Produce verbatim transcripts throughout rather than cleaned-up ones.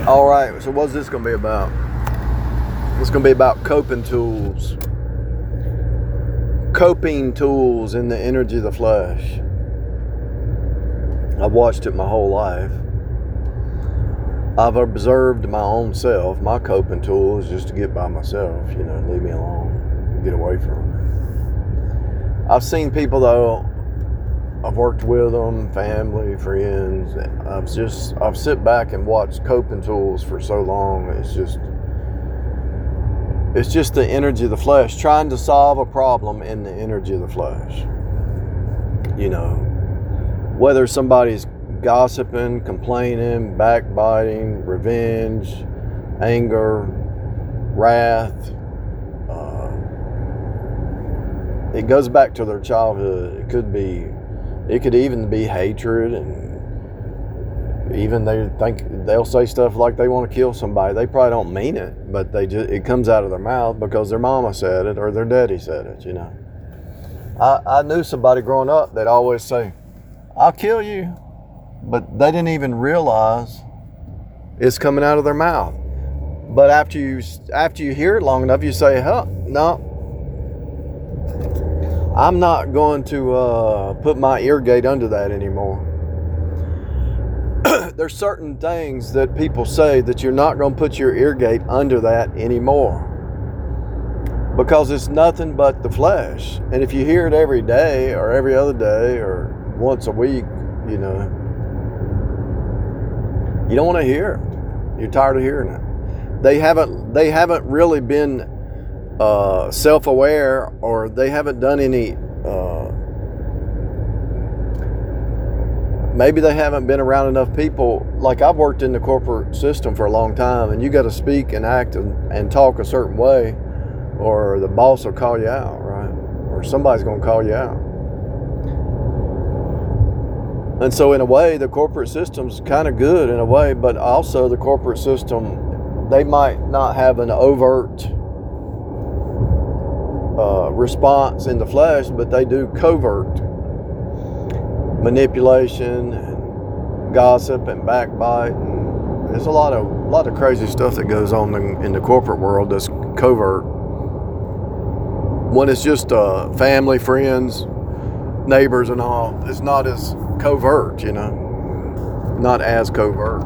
All right, so what's this going to be about? It's going to be about coping tools. Coping tools in the energy of the flesh. I've watched it my whole life. I've observed my own self. My coping tool is just to get by myself, you know, leave me alone, get away from it. I've seen people, though, I've worked with them, family, friends. I've just, I've sit back and watched coping tools for so long. It's just, it's just the energy of the flesh, trying to solve a problem in the energy of the flesh. You know, whether somebody's gossiping, complaining, backbiting, revenge, anger, wrath. Uh, it goes back to their childhood. It could be, it could even be hatred, and even they think they'll say stuff like they want to kill somebody. They probably don't mean it, but they just, it comes out of their mouth because their mama said it or their daddy said it. You know, I, I knew somebody growing up that always say, "I'll kill you." But they didn't even realize it's coming out of their mouth. But after you after you hear it long enough, you say, huh, no, I'm not going to uh, put my ear gate under that anymore. There's certain things that people say that you're not going to put your ear gate under that anymore. Because it's nothing but the flesh. And if you hear it every day or every other day or once a week, you know, you don't want to hear it. You're tired of hearing it. They haven't. They haven't really been uh, self-aware, or they haven't done any. Uh, maybe they haven't been around enough people. Like, I've worked in the corporate system for a long time, and you got to speak and act and, and talk a certain way, or the boss will call you out, right? Or somebody's going to call you out. And so in a way, the corporate system's kind of good in a way, but also the corporate system, they might not have an overt uh, response in the flesh, but they do covert manipulation and gossip and backbite. And there's a lot of a lot of crazy stuff that goes on in, in the corporate world that's covert. When it's just uh, family, friends, neighbors and all, it's not as covert, you know, not as covert.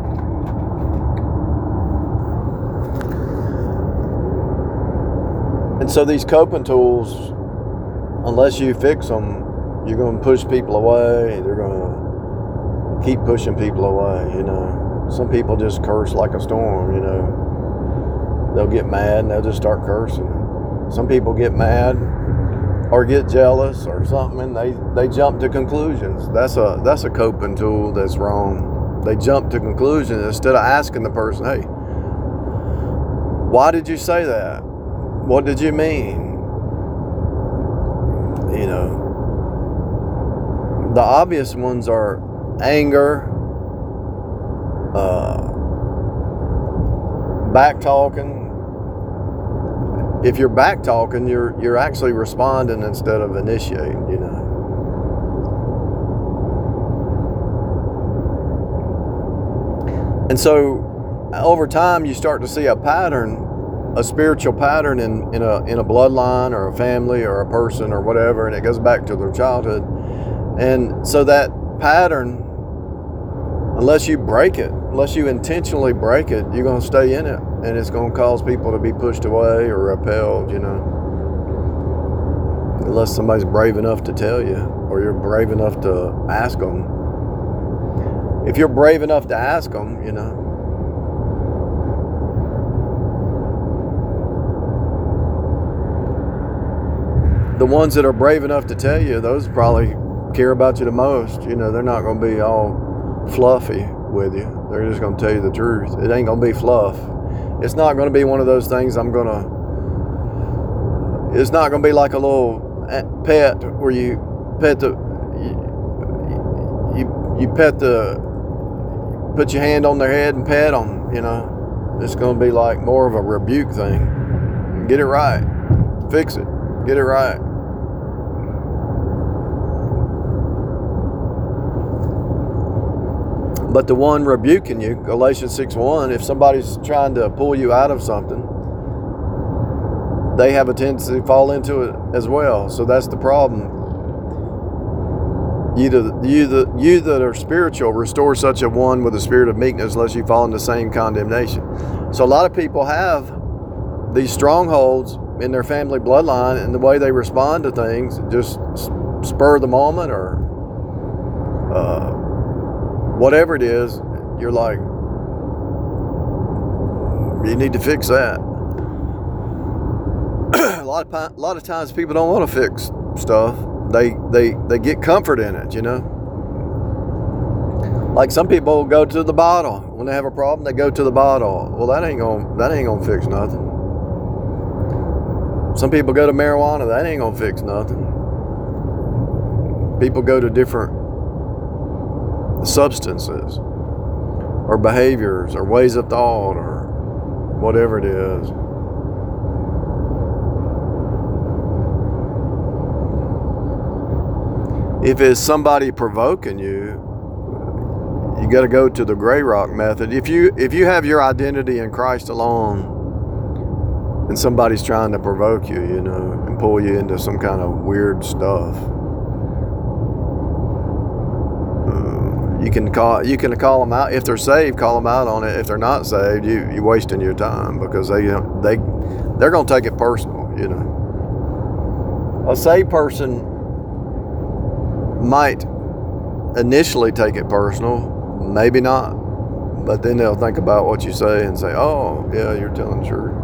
And so these coping tools, unless you fix them, you're going to push people away. They're going to keep pushing people away, you know. Some people just curse like a storm, you know. They'll get mad and they'll just start cursing. Some people get mad or get jealous or something, and they, they jump to conclusions. That's a that's a coping tool that's wrong. They jump to conclusions instead of asking the person, hey, why did you say that? What did you mean? You know, the obvious ones are anger, uh, back talking. If you're back talking, you're you're actually responding instead of initiating, you know. And so over time you start to see a pattern, a spiritual pattern in, in a in a bloodline or a family or a person or whatever, and it goes back to their childhood. And so that pattern, unless you break it, unless you intentionally break it, you're going to stay in it. And it's going to cause people to be pushed away or repelled, you know. Unless somebody's brave enough to tell you, or you're brave enough to ask them. If you're brave enough to ask them, you know. The ones that are brave enough to tell you, those probably care about you the most. You know, they're not going to be all fluffy with you. They're just going to tell you the truth. It ain't going to be fluff. It's not going to be one of those things I'm going to, it's not going to be like a little pet where you pet the, you, you, you pet the, put your hand on their head and pet them, you know. It's going to be like more of a rebuke thing. Get it right. Fix it. Get it right. But the one rebuking you, Galatians six one, if somebody's trying to pull you out of something, they have a tendency to fall into it as well. So that's the problem. You, the, you, the, you that are spiritual, restore such a one with a spirit of meekness, lest you fall into the same condemnation. So a lot of people have these strongholds in their family bloodline, and the way they respond to things, just spur of the moment or uh, whatever it is, you're like, you need to fix that. a lot of a lot of times people don't want to fix stuff. They they they get comfort in it, you know. Like some people go to the bottle when they have a problem. They go to the bottle. Well, that ain't gonna that ain't gonna fix nothing. Some people go to marijuana. That ain't gonna fix nothing. People go to different substances or behaviors or ways of thought or whatever it is. If it's somebody provoking you, you got to go to the gray rock method. If you if you have your identity in Christ alone, and somebody's trying to provoke you, you know, and pull you into some kind of weird stuff, uh, you can call you can call them out. If they're saved, call them out on it. If they're not saved, you you're wasting your time, because they they they're gonna take it personal, you know. A saved person might initially take it personal, maybe not, but then they'll think about what you say and say, oh yeah, you're telling the truth.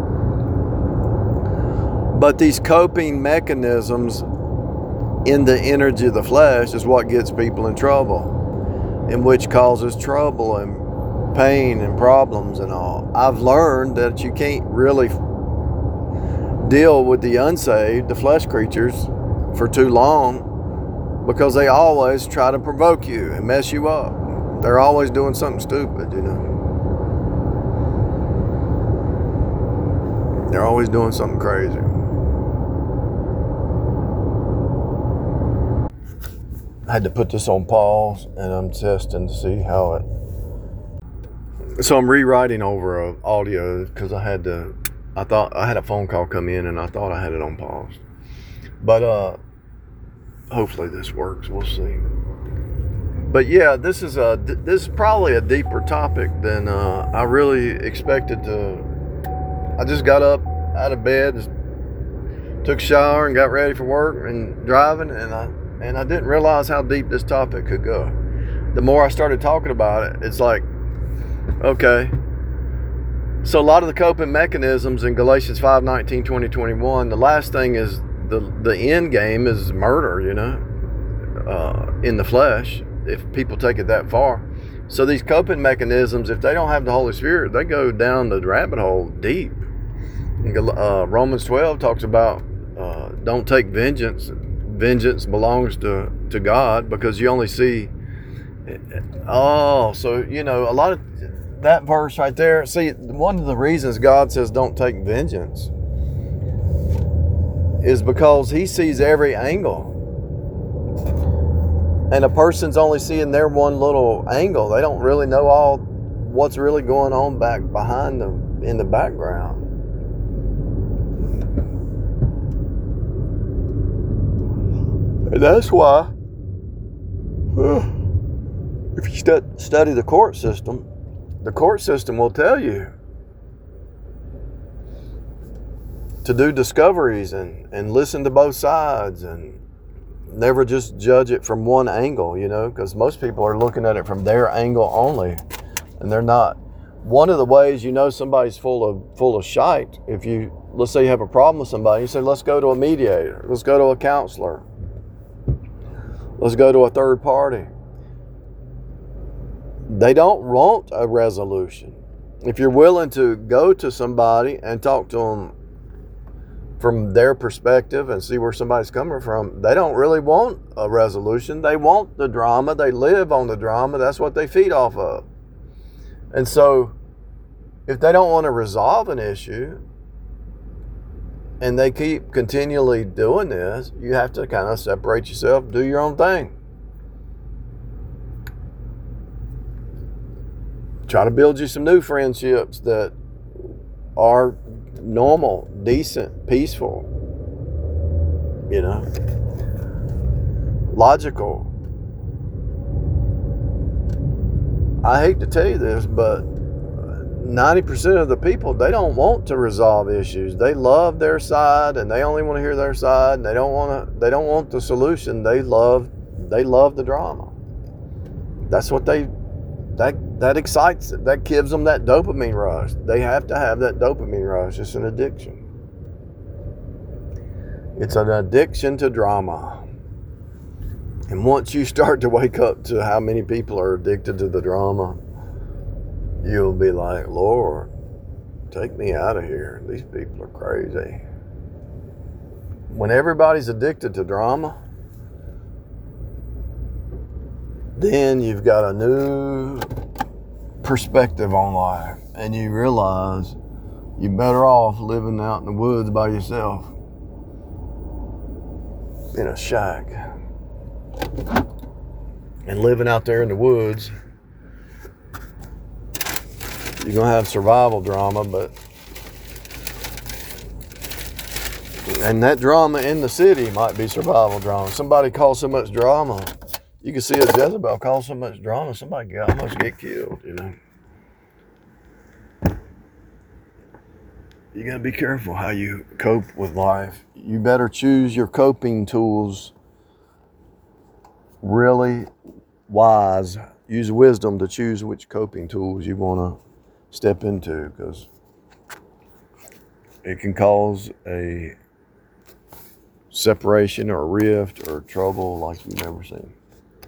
But these coping mechanisms in the energy of the flesh is what gets people in trouble, and which causes trouble and pain and problems and all. I've learned that you can't really deal with the unsaved, the flesh creatures, for too long, because they always try to provoke you and mess you up. They're always doing something stupid, you know. They're always doing something crazy. I had to put this on pause, and I'm testing to see how it... So I'm rewriting over a audio because I had to... I thought I had a phone call come in, and I thought I had it on pause. But, uh... hopefully this works. We'll see. But yeah, this is a this is probably a deeper topic than uh, I really expected to. I just got up out of bed, took a shower, and got ready for work and driving, and I and I didn't realize how deep this topic could go. The more I started talking about it, it's like, okay. So a lot of the coping mechanisms in Galatians five nineteen, twenty, twenty-one, the last thing is the the end game is murder, you know, uh, in the flesh, if people take it that far. So these coping mechanisms, if they don't have the Holy Spirit, they go down the rabbit hole deep. Uh, Romans twelve talks about uh, don't take vengeance. Vengeance belongs to, to God, because you only see... Oh, so, you know, a lot of... That verse right there, see, one of the reasons God says don't take vengeance is because he sees every angle. And a person's only seeing their one little angle. They don't really know all what's really going on back behind them in the background. And that's why, if you stu- study the court system, the court system will tell you to do discoveries and, and listen to both sides and never just judge it from one angle, you know, because most people are looking at it from their angle only, and they're not. One of the ways you know somebody's full of full of shite, if you, let's say you have a problem with somebody, you say, let's go to a mediator, let's go to a counselor, let's go to a third party. They don't want a resolution. If you're willing to go to somebody and talk to them from their perspective and see where somebody's coming from, they don't really want a resolution. They want the drama. They live on the drama. That's what they feed off of. And so if they don't want to resolve an issue and they keep continually doing this, you have to kind of separate yourself, do your own thing. Try to build you some new friendships that are normal, decent, peaceful, you know, logical. I hate to tell you this, but ninety percent of the people, they don't want to resolve issues. They love their side and they only want to hear their side, and they don't want to they don't want the solution. They love they love the drama. That's what they that that excites them. That gives them that dopamine rush. They have to have that dopamine rush. It's an addiction. It's an addiction to drama. And once you start to wake up to how many people are addicted to the drama, you'll be like, Lord, take me out of here. These people are crazy. When everybody's addicted to drama, then you've got a new perspective on life. And you realize you're better off living out in the woods by yourself in a shack. And living out there in the woods, you're going to have survival drama, but and that drama in the city might be survival drama. Somebody calls so much drama, you can see a Jezebel cause so much drama, somebody can almost get killed, you know. You got to be careful how you cope with life. You better choose your coping tools really wise. Use wisdom to choose which coping tools you want to step into, because it can cause a separation or a rift or trouble like you've never seen.